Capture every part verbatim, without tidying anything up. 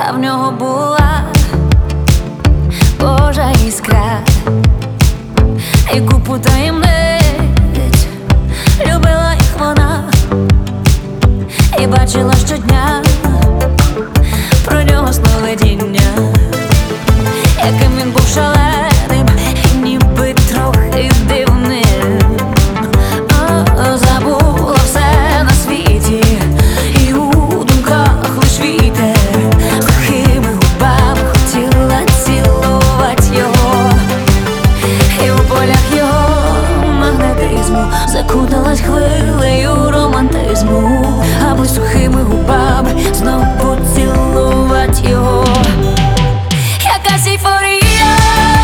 а в нього була Божа іскра і купу таємниць. Любила їх вона і бачила щодня про нього сновидіння, яким він був шаленим і ніби трохи дивним. О, забула все на світі, і у думках лиш вітер. Сухими губами хотіла цілувати його, і у полях його магнетизму закуталась хвилею романтизму, аби сухими губами знов поцілувати його. Якась ейфорія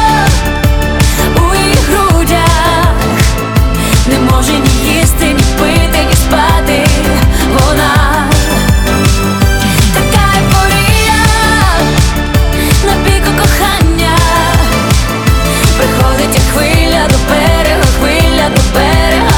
у їх грудях, не може ні їсти, ні пити, ні спати. Вона така ейфорія на піку кохання, приходить як хвиля до берега, хвиля до берега.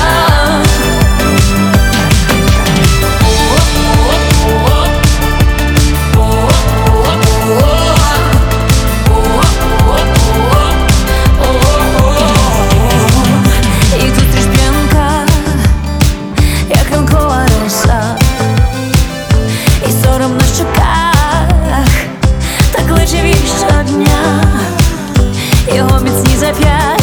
І зустріч п'янка, як ранкова роса, і сором на щоках, так личив їй щодня. Його міцні зап'ястя